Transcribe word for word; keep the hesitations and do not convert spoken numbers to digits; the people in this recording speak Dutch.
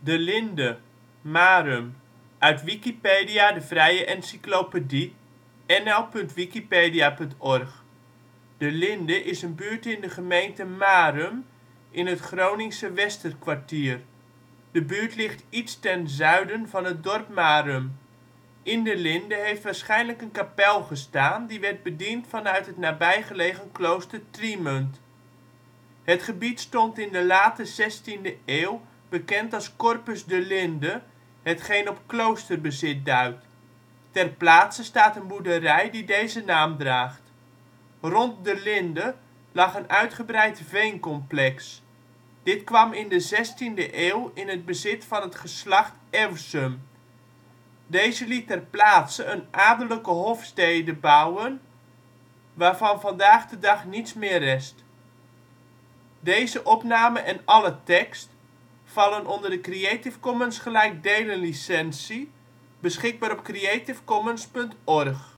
De Linde Marum, uit Wikipedia, de vrije encyclopedie. N L punt wikipedia punt org. De Linde is een buurt in de gemeente Marum in het Groningse Westerkwartier. De buurt ligt iets ten zuiden van het dorp Marum. In De Linde heeft waarschijnlijk een kapel gestaan die werd bediend vanuit het nabijgelegen klooster Trimunt. Het gebied stond in de late zestiende eeuw bekend als Corpus de Linde, hetgeen op kloosterbezit duidt. Ter plaatse staat een boerderij die deze naam draagt. Rond De Linde lag een uitgebreid veencomplex. Dit kwam in de zestiende eeuw in het bezit van het geslacht Ewsum. Deze liet ter plaatse een adellijke hofstede bouwen waarvan vandaag de dag niets meer rest. Plaatsen in de gemeente Marum Dorpen: Boerakker · De Linde · Wilp · Jonkersvaart · Lucaswolde · Marum · Niebert · Noordwijk · Nuis Buurtschappen: Bakkerom (deels) · Balktil · De Haar · Hamrik · De Jammer · Keuningswijk · De Linde ·' t Malijk · Trimunt · Willemstad · Zethuis Groningen: Steden en dorpen in Gelderland Nederland: Provincies · Gemeenten 52°